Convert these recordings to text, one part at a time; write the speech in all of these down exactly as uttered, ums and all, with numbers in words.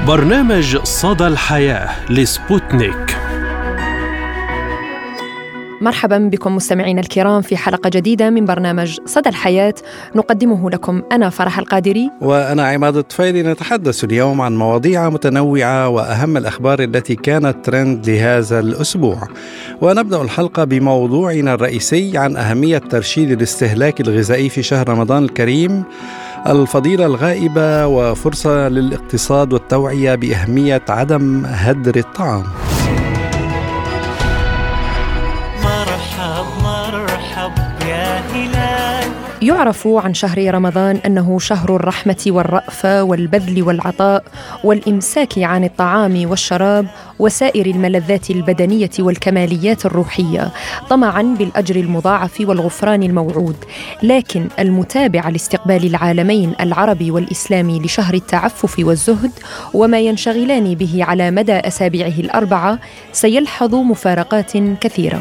برنامج صدى الحياة لسبوتنيك. مرحبا بكم مستمعين الكرام في حلقة جديدة من برنامج صدى الحياة، نقدمه لكم أنا فرح القادري وأنا عماد الطفيلي. نتحدث اليوم عن مواضيع متنوعة وأهم الأخبار التي كانت ترند لهذا الأسبوع. ونبدأ الحلقة بموضوعنا الرئيسي عن أهمية ترشيد الاستهلاك الغذائي في شهر رمضان الكريم، الفضيلة الغائبة وفرصة للاقتصاد والتوعية بأهمية عدم هدر الطعام. يعرف عن شهر رمضان أنه شهر الرحمة والرأفة والبذل والعطاء والإمساك عن الطعام والشراب وسائر الملذات البدنية والكماليات الروحية، طمعاً بالأجر المضاعف والغفران الموعود. لكن المتابع لاستقبال العالمين العربي والإسلامي لشهر التعفف والزهد وما ينشغلان به على مدى أسابيعه الأربعة سيلحظ مفارقات كثيرة.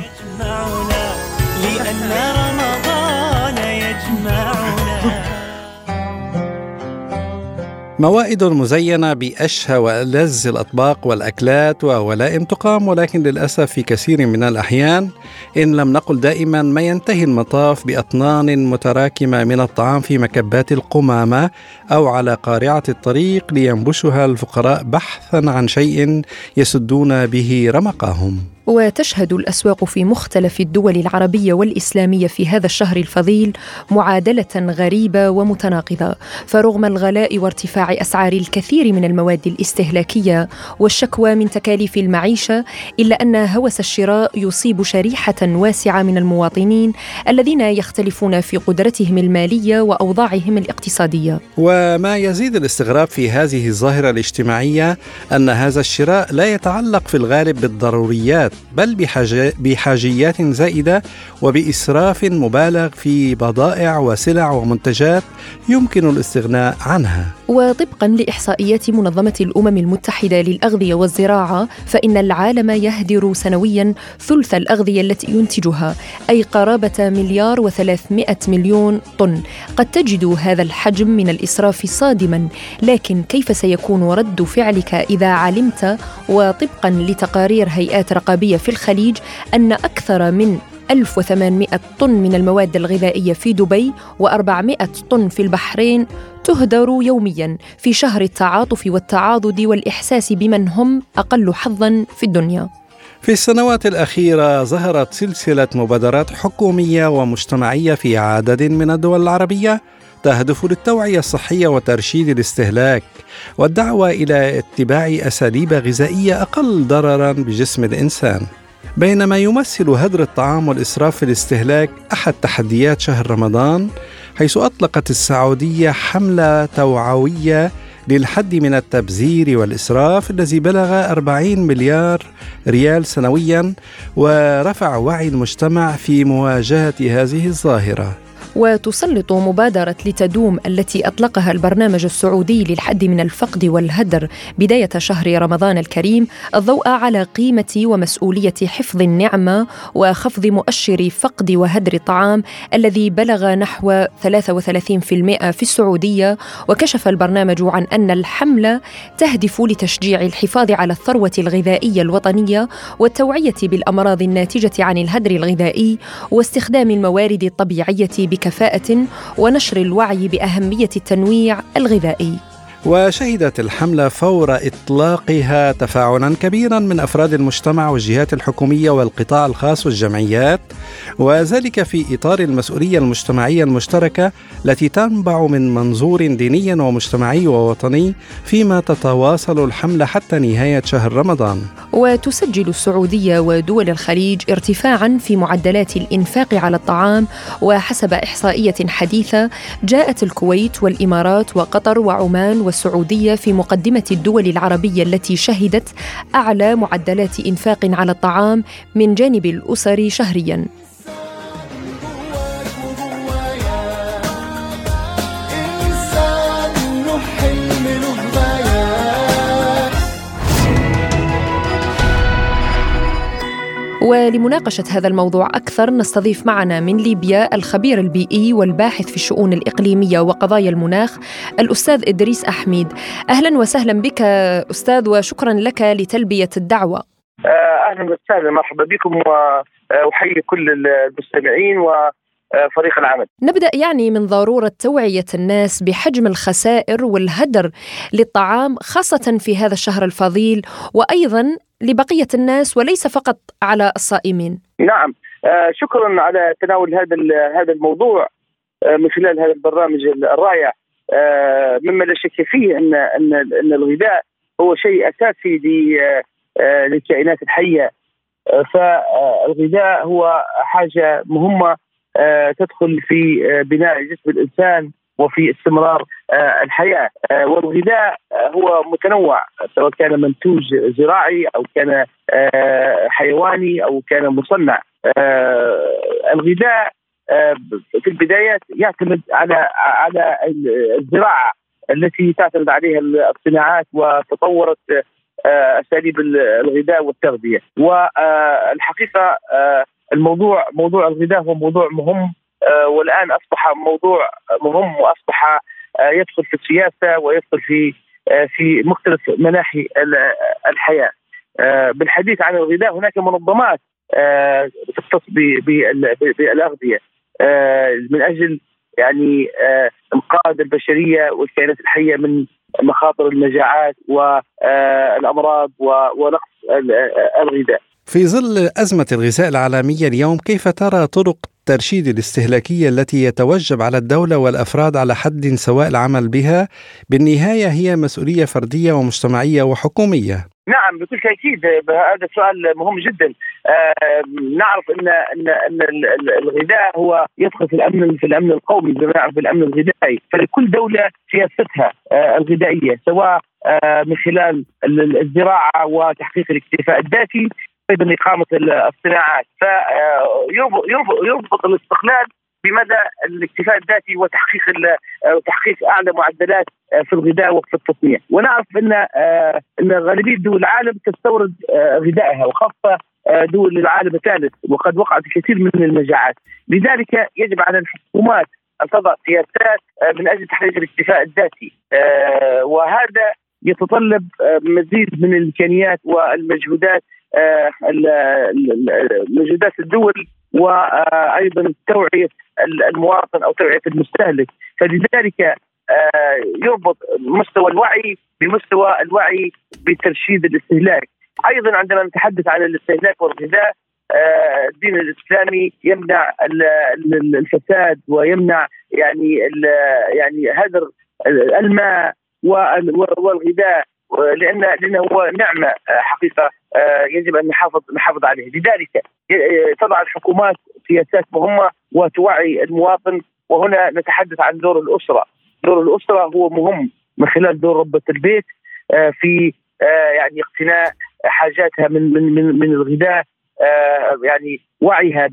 موائد مزينة بأشهى وألذ الأطباق والأكلات وولائم تقام، ولكن للأسف في كثير من الأحيان إن لم نقل دائما ما ينتهي المطاف بأطنان متراكمة من الطعام في مكبات القمامة أو على قارعة الطريق لينبشها الفقراء بحثا عن شيء يسدون به رمقهم. وتشهد الأسواق في مختلف الدول العربية والإسلامية في هذا الشهر الفضيل معادلة غريبة ومتناقضة، فرغم الغلاء وارتفاع أسعار الكثير من المواد الاستهلاكية والشكوى من تكاليف المعيشة، إلا أن هوس الشراء يصيب شريحة واسعة من المواطنين الذين يختلفون في قدرتهم المالية وأوضاعهم الاقتصادية. وما يزيد الاستغراب في هذه الظاهرة الاجتماعية أن هذا الشراء لا يتعلق في الغالب بالضروريات، بل بحاجيات زائدة وبإسراف مبالغ في بضائع وسلع ومنتجات يمكن الاستغناء عنها. وطبقا لإحصائيات منظمة الأمم المتحدة للأغذية والزراعة، فإن العالم يهدر سنويا ثلث الأغذية التي ينتجها، أي قرابة مليار وثلاثمائة مليون طن. قد تجد هذا الحجم من الإسراف صادما، لكن كيف سيكون رد فعلك إذا علمت وطبقا لتقارير هيئات رقابية في الخليج أن أكثر من ألف وثمانمائة طن من المواد الغذائية في دبي وأربعمائة طن في البحرين تهدر يومياً في شهر التعاطف والتعاضد والإحساس بمن هم أقل حظاً في الدنيا. في السنوات الأخيرة ظهرت سلسلة مبادرات حكومية ومجتمعية في عدد من الدول العربية تهدف للتوعية الصحية وترشيد الاستهلاك والدعوة إلى اتباع أساليب غذائية أقل ضرراً بجسم الإنسان. بينما يمثل هدر الطعام والإسراف في الاستهلاك أحد تحديات شهر رمضان، حيث أطلقت السعودية حملة توعوية للحد من التبذير والإسراف الذي بلغ أربعين مليار ريال سنوياً، ورفع وعي المجتمع في مواجهة هذه الظاهرة. وتسلط مبادرة لتدوم التي أطلقها البرنامج السعودي للحد من الفقد والهدر بداية شهر رمضان الكريم الضوء على قيمة ومسؤولية حفظ النعمة وخفض مؤشر فقد وهدر الطعام الذي بلغ نحو ثلاثة وثلاثين بالمئة في السعودية. وكشف البرنامج عن أن الحملة تهدف لتشجيع الحفاظ على الثروة الغذائية الوطنية والتوعية بالأمراض الناتجة عن الهدر الغذائي واستخدام الموارد الطبيعية بكفاءة ونشر الوعي بأهمية التنويع الغذائي. وشهدت الحملة فور إطلاقها تفاعلا كبيرا من أفراد المجتمع والجهات الحكومية والقطاع الخاص والجمعيات، وذلك في إطار المسؤولية المجتمعية المشتركة التي تنبع من منظور ديني ومجتمعي ووطني فيما تتواصل الحملة حتى نهاية شهر رمضان. وتسجل السعودية ودول الخليج ارتفاعا في معدلات الإنفاق على الطعام، وحسب إحصائية حديثة جاءت الكويت والإمارات وقطر وعمان والسعودية في مقدمة الدول العربية التي شهدت أعلى معدلات إنفاق على الطعام من جانب الأسر شهرياً. ولمناقشة هذا الموضوع أكثر نستضيف معنا من ليبيا الخبير البيئي والباحث في الشؤون الإقليمية وقضايا المناخ الأستاذ إدريس أحميد. أهلا وسهلا بك أستاذ، وشكرا لك لتلبية الدعوة. أهلا وسهلا، مرحبا بكم، وأحيي كل المستمعين وفريق العمل. نبدأ يعني من ضرورة توعية الناس بحجم الخسائر والهدر للطعام خاصة في هذا الشهر الفضيل، وأيضا لبقية الناس وليس فقط على الصائمين. نعم، شكرا على تناول هذا هذا الموضوع من خلال هذا البرنامج الرائع، مما لا شك فيه أن أن أن الغذاء هو شيء أساسي للكائنات الحية. فالغذاء هو حاجة مهمة تدخل في بناء جسم الإنسان وفي استمرار الحياة. والغذاء هو متنوع، سواء كان منتوج زراعي أو كان حيواني أو كان مصنع. الغذاء في البدايات يعتمد على على الزراعة التي تعتمد عليها الصناعات، وتطورت أساليب الغذاء والتغذية. والحقيقة الموضوع موضوع الغذاء هو موضوع مهم، والآن أصبح موضوع مهم، وأصبح يدخل في السياسة ويدخل في في مختلف مناحي الحياة. بالحديث عن الغذاء هناك منظمات تختص بالأغذية من أجل يعني إنقاذ البشرية والكائنات الحية من مخاطر المجاعات والأمراض ونقص الغذاء. في ظل أزمة الغذاء العالمية اليوم، كيف ترى طرق الترشيد الاستهلاكية التي يتوجب على الدولة والأفراد على حد سواء العمل بها؟ بالنهاية هي مسؤولية فردية ومجتمعية وحكومية. نعم، بكل تأكيد هذا سؤال مهم جدا. آه نعرف ان ان ان الغذاء هو يدخل في الامن في الامن القومي، بما نعرف بالامن الغذائي. فلكل دوله سياستها آه الغذائيه، سواء آه من خلال الزراعه وتحقيق الاكتفاء الذاتي، ايضا اقامه الصناعات. فيربط الاستقلال بمدى الاكتفاء الذاتي وتحقيق وتحقيق اعلى معدلات في الغذاء وفي التصنيع. ونعرف ان ان غالبيه دول العالم تستورد غذائها، وخاصه دول العالم الثالث، وقد وقعت الكثير من المجاعات. لذلك يجب على الحكومات ان تضع سياسات من اجل تحقيق الاكتفاء الذاتي، وهذا يتطلب مزيد من الامكانيات والمجهودات، مجهودات الدول، وايضا توعيه المواطن او توعيه المستهلك. فلذلك يربط مستوى الوعي بمستوى الوعي بترشيد الاستهلاك. ايضا عندما نتحدث عن الاستهلاك والغذاء، الدين الاسلامي يمنع الفساد ويمنع يعني يعني هدر الماء والغذاء، لان لانه هو نعمه حقيقه يجب ان نحافظ نحافظ عليه. لذلك تضع الحكومات سياسات مهمه وتوعي المواطن. وهنا نتحدث عن دور الاسره. دور الاسره هو مهم من خلال دور ربة البيت في يعني اقتناء حاجاتها من من من, من الغذاء، يعني وعيها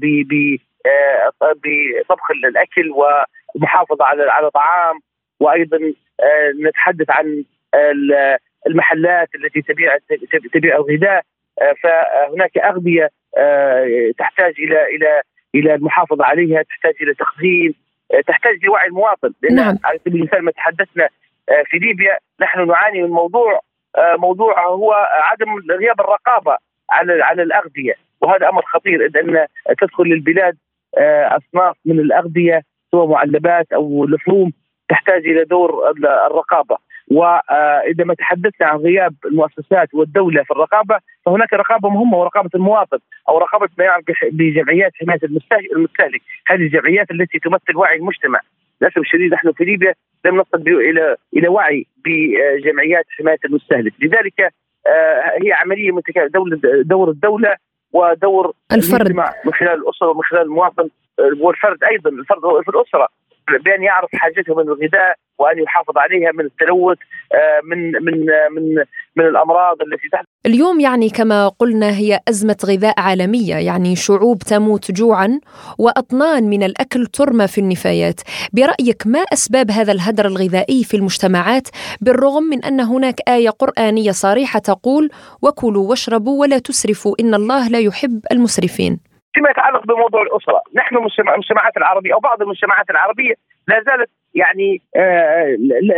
بطبخ الاكل ومحافظه على على طعام. وايضا نتحدث عن المحلات التي تبيع تبيع الغذاء. فهناك أغذية تحتاج إلى إلى إلى المحافظة عليها، تحتاج إلى تخزين، تحتاج لوعي المواطن. لأن نعم. على سبيل المثال ما تحدثنا في ليبيا، نحن نعاني من موضوع موضوع هو عدم غياب الرقابة على على الأغذية، وهذا أمر خطير، إذ أن تدخل للبلاد أصناف من الأغذية سواء معلبات أو لحوم تحتاج إلى دور الرقابة. وإذا ما تحدثنا عن غياب المؤسسات والدولة في الرقابة، فهناك رقابة مهمة، ورقابة المواطن أو رقابة ما يعرف بجمعيات حماية المستهلك. هذه الجمعيات التي تمثل وعي المجتمع. للأسف الشديد نحن في ليبيا لم نصل إلى إلى وعي بجمعيات حماية المستهلك. لذلك هي عملية متكاملة، دور الدولة ودور الفرد المجتمع من خلال الأسرة ومن خلال المواطن، والفرد أيضا الفرد في الأسرة بأن يعرف حاجته من الغذاء وأن يحافظ عليها من التلوث، من من من من الأمراض التي تحدث. اليوم يعني كما قلنا هي أزمة غذاء عالمية، يعني شعوب تموت جوعا وأطنان من الأكل ترمى في النفايات. برأيك ما أسباب هذا الهدر الغذائي في المجتمعات، بالرغم من أن هناك آية قرآنية صريحة تقول وكلوا واشربوا ولا تسرفوا إن الله لا يحب المسرفين؟ فيما يتعلق بموضوع الأسرة، نحن المجتمعات العربية أو بعض المجتمعات العربية لا زالت يعني آه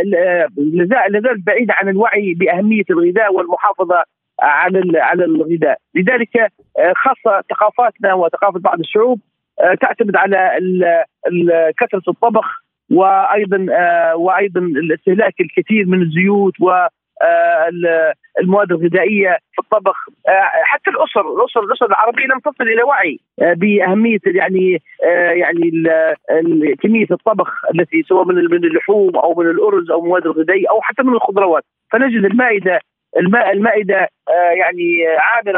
لا زالت بعيدة عن الوعي بأهمية الغذاء والمحافظة على على الغذاء. لذلك آه خاصة ثقافاتنا وثقافة بعض الشعوب آه تعتمد على كثرة الطبخ، وأيضا آه وأيضا الاستهلاك الكثير من الزيوت و المواد الغذائية في الطبخ. حتى الأسر الأسر الأسر العربية لم تصل إلى وعي بأهمية يعني يعني كمية الطبخ التي سواء من اللحوم أو من الأرز أو المواد الغذائية أو حتى من الخضروات. فنجد المائدة الماء المائدة يعني عامرة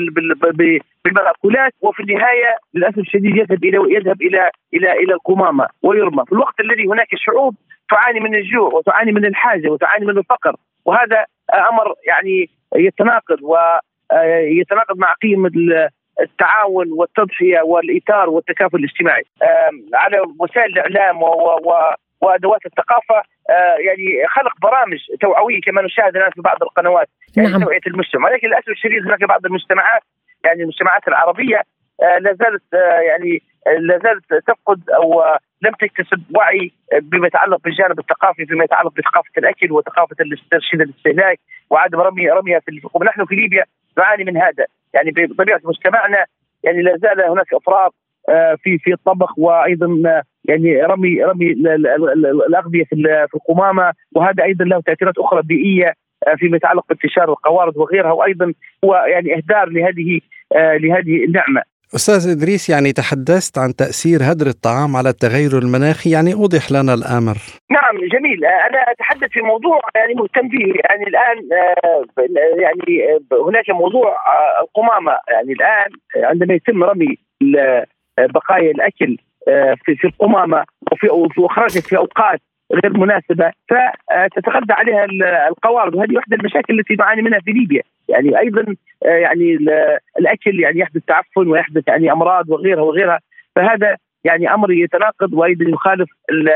بالمأكولات، وفي النهاية للأسف الشديد يذهب إلى يذهب إلى إلى إلى القمامة ويرمى في الوقت الذي هناك شعوب تعاني من الجوع وتعاني من الحاجة وتعاني من الفقر. وهذا أمر يعني يتناقض ويتناقض مع قيمة التعاون والتضحية والإيثار والتكافل الاجتماعي. على وسائل الإعلام وأدوات الثقافة يعني خلق برامج توعوية كما نشاهد الآن في بعض القنوات، يعني نعم. توعية المجتمع. ولكن للأسف الشديد هناك بعض المجتمعات يعني المجتمعات العربية لا زالت يعني لا زالت تفقد أو لم تكتسب وعي بما يتعلق بالجانب الثقافي، فيما يتعلق بثقافة الأكل وثقافة ترشيد الاستهلاك وعدم رمي رميها في الفقوم. نحن في ليبيا نعاني من هذا، يعني بطبيعة مجتمعنا يعني لا زال هناك إفراط في في الطبخ، وأيضا يعني رمي رمي الأغذية في القمامة، وهذا أيضا له تأثيرات أخرى بيئية فيما يتعلق بانتشار القوارض وغيرها، وأيضا هو يعني إهدار لهذه لهذه النعمة. أستاذ إدريس، يعني تحدثت عن تأثير هدر الطعام على التغير المناخي، يعني أوضح لنا الأمر. نعم جميل. أنا أتحدث في موضوع يعني مهتم به يعني الآن. يعني هناك موضوع القمامة، يعني الآن عندما يتم رمي بقايا الأكل في في القمامة وفي وإخراجها في أوقات غير مناسبة فتتغذى عليها القوارض، وهذه واحدة المشاكل التي نعاني منها في ليبيا. يعني أيضا يعني الأكل يعني يحدث تعفن ويحدث يعني أمراض وغيرها وغيرها، فهذا يعني أمر يتناقض وأيضا يخالف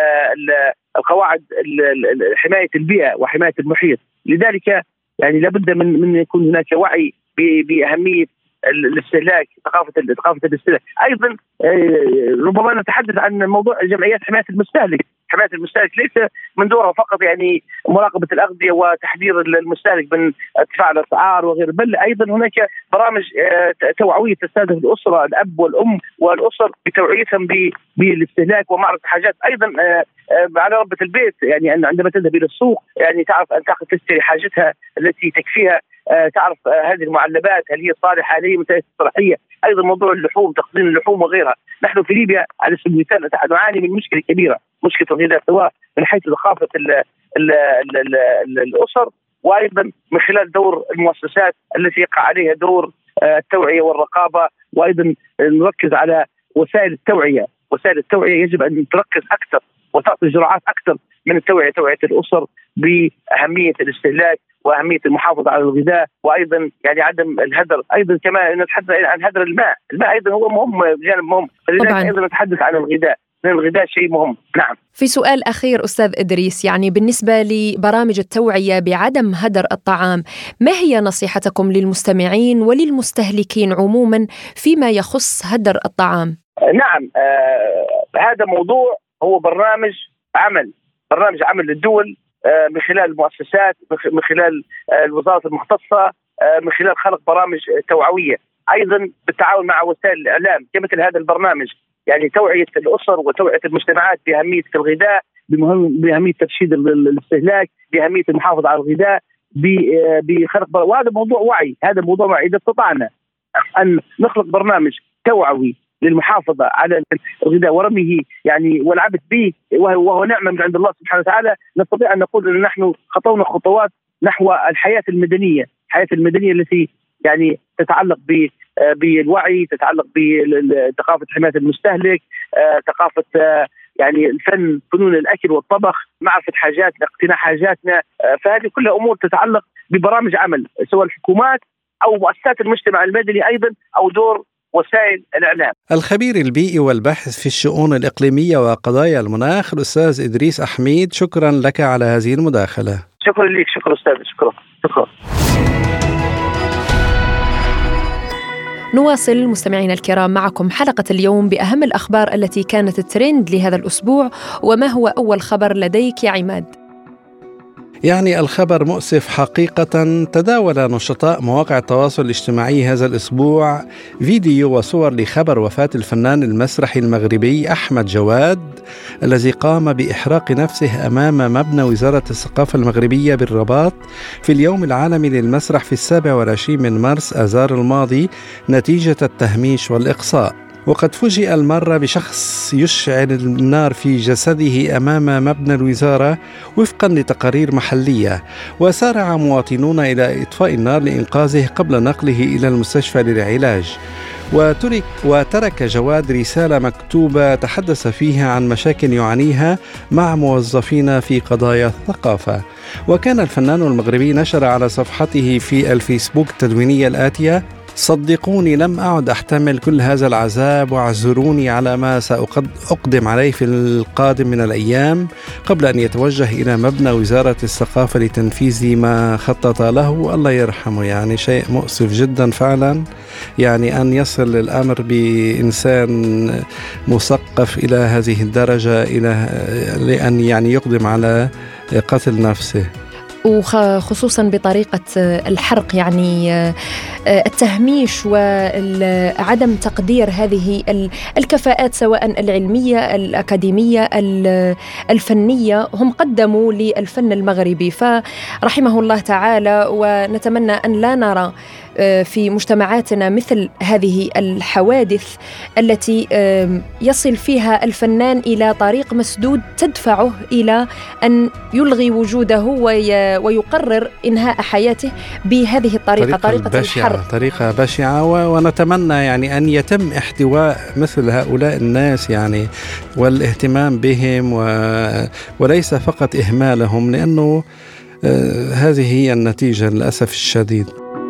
القواعد حماية البيئة وحماية المحيط. لذلك يعني لابد من من يكون هناك وعي بأهمية الاستهلاك، ثقافة ثقافة الاستهلاك. أيضا ربما نتحدث عن موضوع جمعيات حماية المستهلك. حماية المستهلك ليس من دورها فقط يعني مراقبة الأغذية وتحذير المستهلك من ارتفاع الأسعار وغيره، بل أيضا هناك برامج توعوية تستهدف الأسرة، الأب والأم والأسر بتوعيتهم بالاستهلاك ومعرفة حاجات. أيضا على ربة البيت يعني عندما تذهب إلى السوق يعني تعرف أن تأخذ تشتري حاجتها التي تكفيها، تعرف هذه المعلبات هل هي صالحة هل هي منتهية الصلاحية. أيضا موضوع اللحوم، تخزين اللحوم وغيرها. نحن في ليبيا على سبيل المثال نعاني من مشكلة كبيرة، مشكلة الغذاء، سواء من حيث ثقافة الأسر وأيضا من خلال دور المؤسسات التي يقع عليها دور التوعية والرقابة، وأيضا نركز على وسائل التوعية. وسائل التوعية يجب أن تركز أكثر وتعطي جرعات أكثر من التوعية، توعية الأسر بأهمية الاستهلاك وأهمية المحافظة على الغذاء، وأيضا يعني عدم الهدر. أيضا كما نتحدث عن هدر الماء، الماء أيضا هو مهم، جانب مهم. لذلك أيضا نتحدث عن الغذاء، لأن الغذاء شيء مهم. نعم. في سؤال أخير أستاذ إدريس، يعني بالنسبة لبرامج التوعية بعدم هدر الطعام، ما هي نصيحتكم للمستمعين وللمستهلكين عموما فيما يخص هدر الطعام؟ نعم، آه هذا موضوع هو برنامج عمل برنامج عمل للدول من خلال المؤسسات، من خلال الوزارات المختصة، من خلال خلق برامج توعوية، أيضا بالتعاون مع وسائل الإعلام كمثل هذا البرنامج، يعني توعية الأسر وتوعية المجتمعات بأهمية الغذاء، بأهمية ترشيد الاستهلاك، بأهمية المحافظة على الغذاء، بخلق. وهذا موضوع وعي، هذا موضوع وعي. إذا استطعنا أن نخلق برنامج توعوي للمحافظة على الغذاء ورميه يعني والعبث به، وهو نعمة من عند الله سبحانه وتعالى، نستطيع أن نقول أن نحن خطونا خطوات نحو الحياة المدنية، الحياة المدنية التي يعني تتعلق بالوعي، تتعلق بثقافة حماية المستهلك، ثقافة يعني الفن، فنون الأكل والطبخ، معرفة حاجاتنا، اقتناء حاجاتنا. فهذه كلها أمور تتعلق ببرامج عمل سواء الحكومات أو مؤسسات المجتمع المدني أيضا أو دور وسائل الإعلام. الخبير البيئي والباحث في الشؤون الإقليمية وقضايا المناخ الأستاذ إدريس أحميد، شكرا لك على هذه المداخلة. شكرا لك. شكرا أستاذ. شكرا شكرا. نواصل مستمعينا الكرام معكم حلقة اليوم بأهم الأخبار التي كانت الترند لهذا الأسبوع. وما هو أول خبر لديك يا عماد؟ يعني الخبر مؤسف حقيقة. تداول نشطاء مواقع التواصل الاجتماعي هذا الأسبوع فيديو وصور لخبر وفاة الفنان المسرحي المغربي أحمد جواد الذي قام بإحراق نفسه أمام مبنى وزارة الثقافة المغربية بالرباط في اليوم العالمي للمسرح في السابع والعشرين من مارس آذار الماضي نتيجة التهميش والإقصاء. وقد فوجئ المرة بشخص يشعل النار في جسده أمام مبنى الوزارة وفقا لتقارير محلية، وسارع مواطنون إلى إطفاء النار لإنقاذه قبل نقله إلى المستشفى للعلاج. وترك وترك جواد رسالة مكتوبة تحدث فيها عن مشاكل يعانيها مع موظفين في قضايا الثقافة. وكان الفنان المغربي نشر على صفحته في الفيسبوك التدوينية الآتية: صدقوني لم أعد أحتمل كل هذا العذاب، واعذروني على ما سأقدم عليه في القادم من الأيام، قبل أن يتوجه إلى مبنى وزارة الثقافة لتنفيذ ما خطط له. الله يرحمه. يعني شيء مؤسف جدا فعلا، يعني أن يصل الأمر بإنسان مثقف إلى هذه الدرجة، إلى لأن يعني يقدم على قتل نفسه، وخصوصا بطريقة الحرق. يعني التهميش وعدم تقدير هذه الكفاءات سواء العلمية الأكاديمية الفنية. هم قدموا للفن المغربي فرحمه الله تعالى، ونتمنى أن لا نرى في مجتمعاتنا مثل هذه الحوادث التي يصل فيها الفنان إلى طريق مسدود تدفعه إلى أن يلغي وجوده ويقرر إنهاء حياته بهذه الطريقة، طريقة الحرب، طريقة بشعة. ونتمنى يعني أن يتم احتواء مثل هؤلاء الناس يعني والاهتمام بهم وليس فقط إهمالهم، لأنه هذه هي النتيجة للأسف الشديد.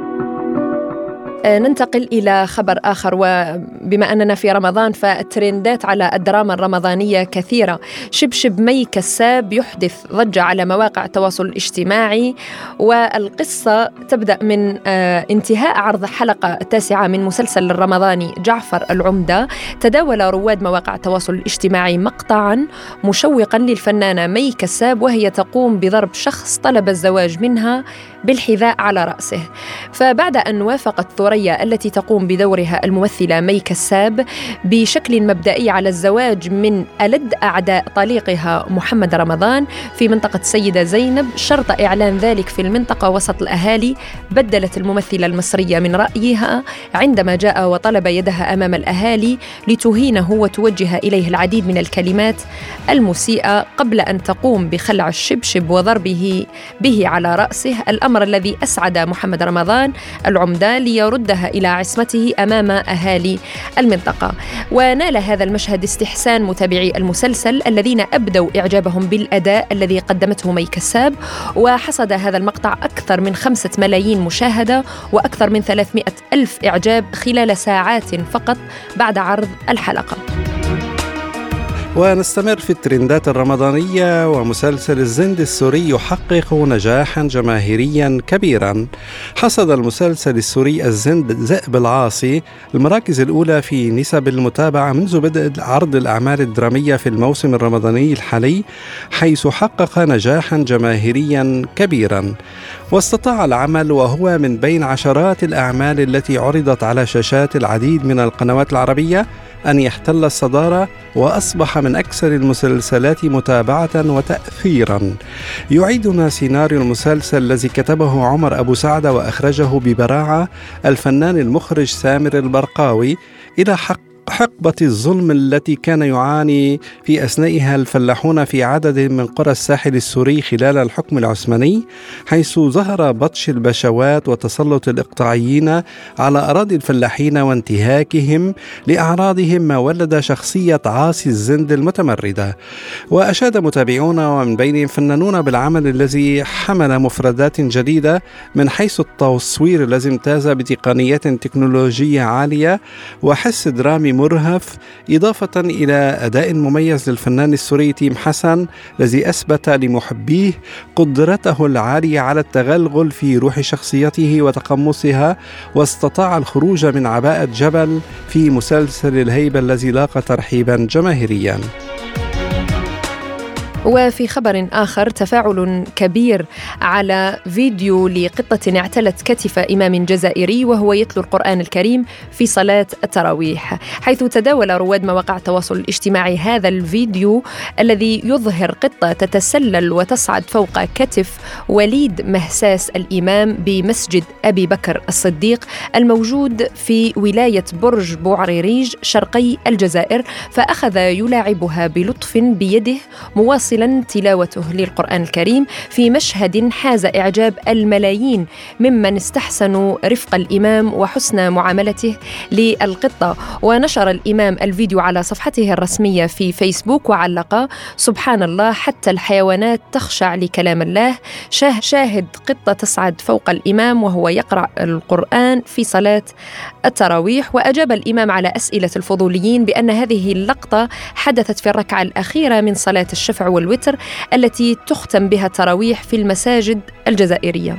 ننتقل إلى خبر آخر، وبما أننا في رمضان فالترندات على الدراما الرمضانية كثيرة. شبشب مي كساب يحدث ضجة على مواقع التواصل الاجتماعي، والقصة تبدأ من انتهاء عرض حلقة التاسعة من مسلسل الرمضاني جعفر العمدة. تداول رواد مواقع التواصل الاجتماعي مقطعا مشوقا للفنانة مي كساب وهي تقوم بضرب شخص طلب الزواج منها بالحذاء على رأسه. فبعد أن وافقت ثريا التي تقوم بدورها الممثلة مي كساب بشكل مبدئي على الزواج من ألد أعداء طليقها محمد رمضان في منطقة سيدة زينب شرط إعلان ذلك في المنطقة وسط الأهالي، بدلت الممثلة المصرية من رأيها عندما جاء وطلب يدها أمام الأهالي لتهينه وتوجه إليه العديد من الكلمات المسيئة قبل أن تقوم بخلع الشبشب وضربه به على رأسه، الأمر الذي أسعد محمد رمضان العمدة ليردها إلى عصمته أمام أهالي المنطقة. ونال هذا المشهد استحسان متابعي المسلسل الذين أبدوا إعجابهم بالأداء الذي قدمته مي كساب، وحصد هذا المقطع أكثر من خمسة ملايين مشاهدة وأكثر من ثلاثمائة ألف إعجاب خلال ساعات فقط بعد عرض الحلقة. ونستمر في الترندات الرمضانية، ومسلسل الزند السوري يحقق نجاحا جماهيريا كبيرا. حصد المسلسل السوري الزند ذئب العاصي المراكز الأولى في نسب المتابعة منذ بدء عرض الأعمال الدرامية في الموسم الرمضاني الحالي، حيث حقق نجاحا جماهيريا كبيرا. واستطاع العمل وهو من بين عشرات الأعمال التي عرضت على شاشات العديد من القنوات العربية أن يحتل الصدارة، وأصبح من أكثر المسلسلات متابعة وتأثيرا. يعيدنا سيناريو المسلسل الذي كتبه عمر أبو سعد وأخرجه ببراعة الفنان المخرج سامر البرقاوي إلى حق حقبة الظلم التي كان يعاني في أثنائها الفلاحون في عدد من قرى الساحل السوري خلال الحكم العثماني، حيث ظهر بطش البشوات وتسلط الإقطاعيين على أراضي الفلاحين وانتهاكهم لأعراضهم، ما ولد شخصية عاصي الزند المتمردة. وأشاد متابعون ومن بينهم فنانون بالعمل الذي حمل مفردات جديدة من حيث التصوير الذي امتاز بتقنيات تكنولوجية عالية وحس درامي مرهف، إضافة إلى أداء مميز للفنان السوري تيم حسن الذي أثبت لمحبيه قدرته العالية على التغلغل في روح شخصيته وتقمصها، واستطاع الخروج من عباءة جبل في مسلسل الهيبة الذي لاقى ترحيبا جماهيريا. وفي خبر آخر، تفاعل كبير على فيديو لقطة اعتلت كتف إمام جزائري وهو يتلو القرآن الكريم في صلاة التراويح، حيث تداول رواد مواقع التواصل الاجتماعي هذا الفيديو الذي يظهر قطة تتسلل وتصعد فوق كتف وليد مهساس الإمام بمسجد أبي بكر الصديق الموجود في ولاية برج بوعريريج شرقي الجزائر، فأخذ يلاعبها بلطف بيده مواصلا تلاوته للقرآن الكريم في مشهد حاز إعجاب الملايين ممن استحسنوا رفق الإمام وحسن معاملته للقطة. ونشر الإمام الفيديو على صفحته الرسمية في فيسبوك وعلق: سبحان الله، حتى الحيوانات تخشع لكلام الله. شاهد قطة تصعد فوق الإمام وهو يقرأ القرآن في صلاة التراويح. وأجاب الإمام على أسئلة الفضوليين بأن هذه اللقطة حدثت في الركعة الأخيرة من صلاة الشفع والوتر التي تختم بها التراويح في المساجد الجزائرية.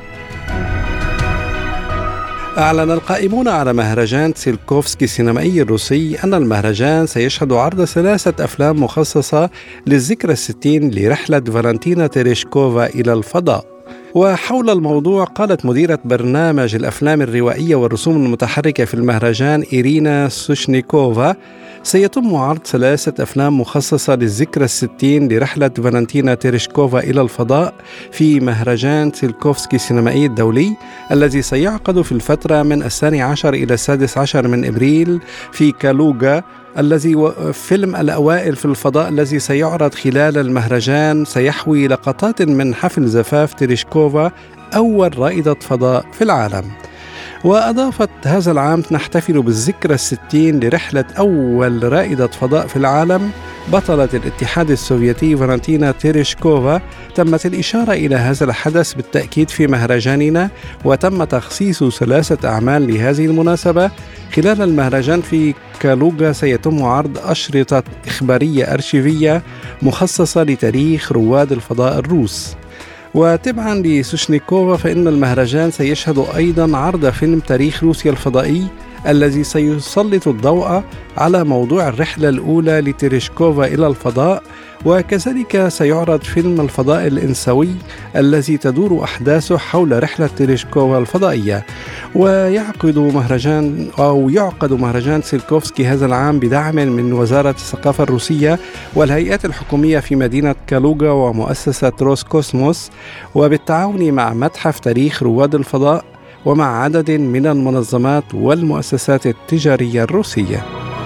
أعلن القائمون على مهرجان تسيلكوفسكي السينمائي الروسي أن المهرجان سيشهد عرض ثلاثة أفلام مخصصة للذكرى الستين لرحلة فالنتينا تيريشكوفا إلى الفضاء. وحول الموضوع قالت مديرة برنامج الأفلام الروائية والرسوم المتحركة في المهرجان إيرينا سوشنيكوفا: سيتم عرض ثلاثة أفلام مخصصة للذكرى الستين لرحلة فالنتينا تيريشكوفا إلى الفضاء في مهرجان تسيلكوفسكي السينمائي الدولي الذي سيعقد في الفترة من الثاني عشر إلى السادس عشر من إبريل في كالوغا، الذي فيلم الأوائل في الفضاء الذي سيعرض خلال المهرجان سيحوي لقطات من حفل زفاف تيريشكوفا أول رائدة فضاء في العالم. وأضافت: هذا العام نحتفل بالذكرى الستين لرحلة أول رائدة فضاء في العالم بطلة الاتحاد السوفيتي فالنتينا تيريشكوفا. تمت الإشارة إلى هذا الحدث بالتأكيد في مهرجاننا، وتم تخصيص ثلاثة أعمال لهذه المناسبة. خلال المهرجان في كالوغا سيتم عرض أشرطة إخبارية أرشيفية مخصصة لتاريخ رواد الفضاء الروس. وتبعا لسوشنيكوفا فإن المهرجان سيشهد أيضا عرض فيلم تاريخ روسيا الفضائي الذي سيسلط الضوء على موضوع الرحلة الأولى لتيريشكوفا إلى الفضاء، وكذلك سيعرض فيلم الفضاء الإنسوي الذي تدور أحداثه حول رحلة تيريشكوفا الفضائية. ويعقد مهرجان أو يعقد مهرجان تسيلكوفسكي هذا العام بدعم من وزارة الثقافة الروسية والهيئات الحكومية في مدينة كالوغا ومؤسسة روسكوسموس، وبالتعاون مع متحف تاريخ رواد الفضاء ومع عدد من المنظمات والمؤسسات التجارية الروسية.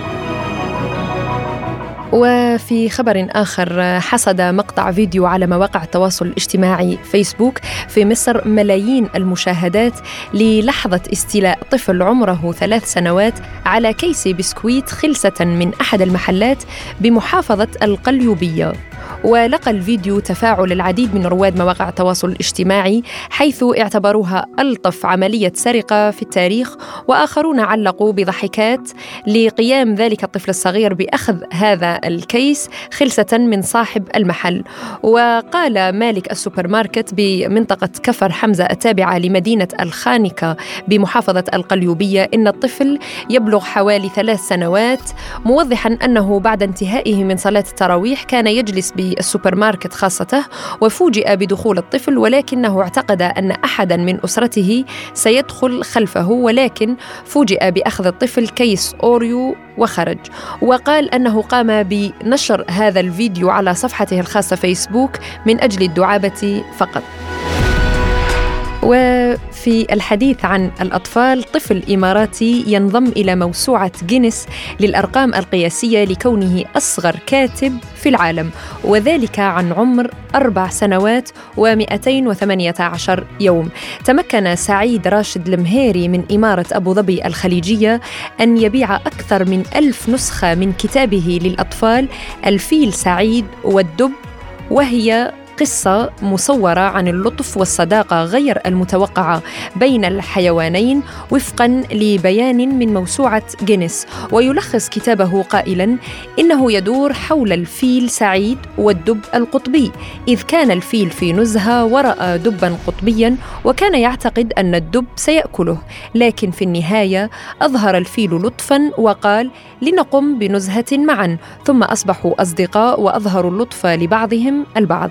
وفي خبر آخر، حصد مقطع فيديو على مواقع التواصل الاجتماعي فيسبوك في مصر ملايين المشاهدات للحظة استيلاء طفل عمره ثلاث سنوات على كيس بسكويت خلسة من أحد المحلات بمحافظة القليوبية. ولقى الفيديو تفاعل العديد من رواد مواقع التواصل الاجتماعي، حيث اعتبروها ألطف عملية سرقة في التاريخ، وآخرون علقوا بضحكات لقيام ذلك الطفل الصغير بأخذ هذا الكيس خلسة من صاحب المحل. وقال مالك السوبر ماركت بمنطقة كفر حمزة التابعة لمدينة الخانقة بمحافظة القليوبية إن الطفل يبلغ حوالي ثلاث سنوات، موضحا أنه بعد انتهائه من صلاة التراويح كان يجلس بالسوبر ماركت خاصته وفوجئ بدخول الطفل، ولكنه اعتقد أن أحدا من أسرته سيدخل خلفه، ولكن فوجئ بأخذ الطفل كيس أوريو وخرج. وقال أنه قام بنشر هذا الفيديو على صفحته الخاصة فيسبوك من أجل الدعابة فقط. وفي في الحديث عن الأطفال، طفل إماراتي ينضم إلى موسوعة غينيس للأرقام القياسية لكونه أصغر كاتب في العالم، وذلك عن عمر أربع سنوات ومئتين وثمانية عشر يوم. تمكن سعيد راشد المهيري من إمارة أبو ظبي الخليجية أن يبيع أكثر من ألف نسخة من كتابه للأطفال الفيل سعيد والدب، وهي قصة مصورة عن اللطف والصداقة غير المتوقعة بين الحيوانين وفقاً لبيان من موسوعة غينيس. ويلخص كتابه قائلاً إنه يدور حول الفيل سعيد والدب القطبي، إذ كان الفيل في نزهة ورأى دباً قطبياً وكان يعتقد أن الدب سيأكله، لكن في النهاية أظهر الفيل لطفاً وقال لنقم بنزهة معاً، ثم أصبحوا أصدقاء وأظهروا اللطف لبعضهم البعض.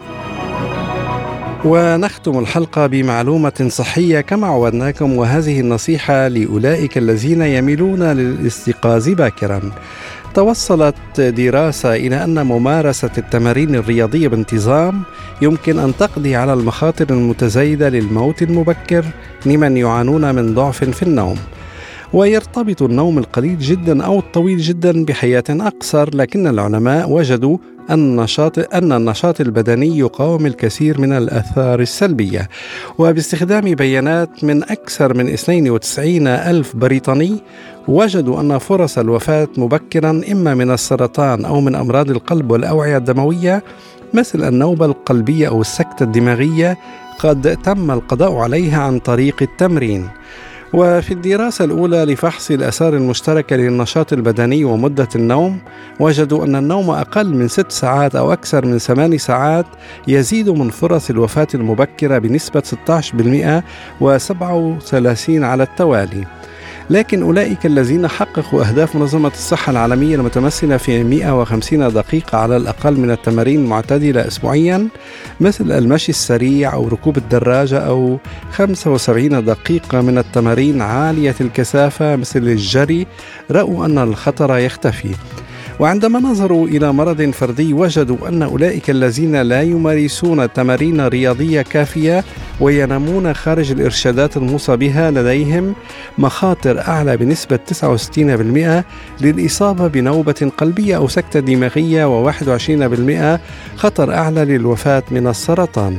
ونختم الحلقة بمعلومة صحية كما عودناكم، وهذه النصيحة لأولئك الذين يميلون للاستيقاظ باكرا. توصلت دراسة إلى أن ممارسة التمارين الرياضية بانتظام يمكن أن تقضي على المخاطر المتزايدة للموت المبكر لمن يعانون من ضعف في النوم. ويرتبط النوم القليل جدا أو الطويل جدا بحياة أقصر، لكن العلماء وجدوا أن النشاط, أن النشاط البدني يقاوم الكثير من الآثار السلبية. وباستخدام بيانات من أكثر من اثنين وتسعين ألف بريطاني وجدوا أن فرص الوفاة مبكرا إما من السرطان أو من أمراض القلب والأوعية الدموية مثل النوبة القلبية أو السكتة الدماغية قد تم القضاء عليها عن طريق التمرين. وفي الدراسة الأولى لفحص الآثار المشتركة للنشاط البدني ومدة النوم وجدوا أن النوم أقل من ست ساعات أو أكثر من ثمان ساعات يزيد من فرص الوفاة المبكرة بنسبة ستة عشر بالمئة وسبعة وثلاثين على التوالي. لكن أولئك الذين حققوا أهداف منظمة الصحة العالمية المتمثلة في مئة وخمسين دقيقة على الأقل من التمارين المعتدلة أسبوعيا مثل المشي السريع أو ركوب الدراجة، أو خمسة وسبعين دقيقة من التمارين عالية الكثافة مثل الجري، رأوا أن الخطر يختفي. وعندما نظروا إلى مرض فردي وجدوا أن أولئك الذين لا يمارسون تمارين رياضية كافية وينامون خارج الإرشادات الموصى بها لديهم مخاطر أعلى بنسبة تسعة وستين بالمئة للإصابة بنوبة قلبية أو سكتة دماغية، وواحد وعشرين بالمئة خطر أعلى للوفاة من السرطان.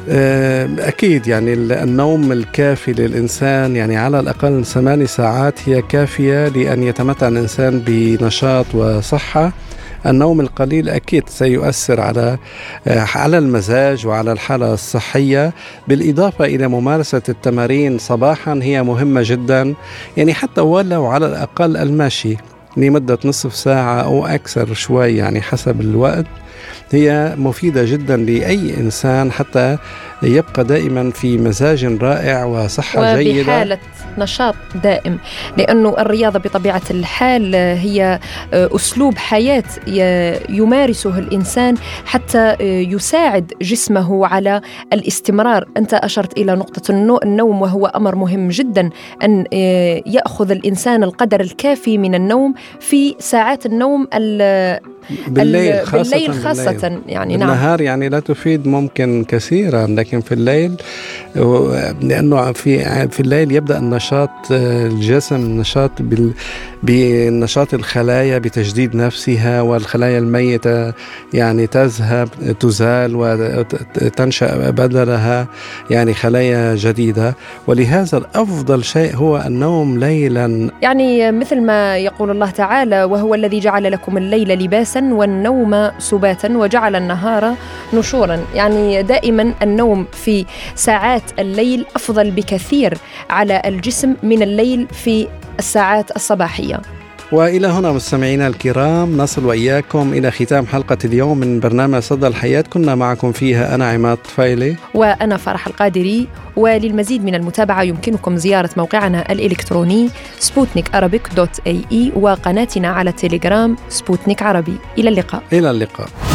أكيد يعني النوم الكافي للإنسان يعني على الأقل ثمان ساعات هي كافية لأن يتمتع الإنسان بنشاط وصحة. النوم القليل أكيد سيؤثر على على المزاج وعلى الحالة الصحية، بالإضافة إلى ممارسة التمارين صباحا هي مهمة جدا، يعني حتى ولو على الأقل المشي لمدة نصف ساعة أو أكثر شوي يعني حسب الوقت هي مفيدة جدا لأي إنسان حتى يبقى دائما في مزاج رائع وصحة جيدة وبحالة نشاط دائم، لأنه الرياضة بطبيعة الحال هي أسلوب حياة يمارسه الإنسان حتى يساعد جسمه على الاستمرار. أنت أشرت إلى نقطة النوم وهو أمر مهم جدا، أن يأخذ الإنسان القدر الكافي من النوم في ساعات النوم بالليل خاصة, بالليل خاصة بالليل. يعني نعم. النهار يعني لا تفيد ممكن كثيرا، لكن في الليل لأنه في في الليل يبدأ النشاط الجسم نشاط بال بنشاط الخلايا بتجديد نفسها، والخلايا الميتة يعني تذهب تزال وتنشأ بدلها يعني خلايا جديدة. ولهذا الأفضل شيء هو النوم ليلا، يعني مثل ما يقول الله تعالى: وهو الذي جعل لكم الليل لباسا والنوم سباتا وجعل النهار نشورا. يعني دائما النوم في ساعات الليل أفضل بكثير على الجسم من الليل في الساعات الصباحية. وإلى هنا مستمعينا الكرام نصل وإياكم إلى ختام حلقة اليوم من برنامج صدى الحياة. كنا معكم فيها أنا عماد طفيلي وأنا فرح القادري. وللمزيد من المتابعة يمكنكم زيارة موقعنا الإلكتروني سبوتنيك أرابيك دوت إيه إي وقناتنا على التليجرام سبوتنيك عربي. إلى اللقاء. إلى اللقاء.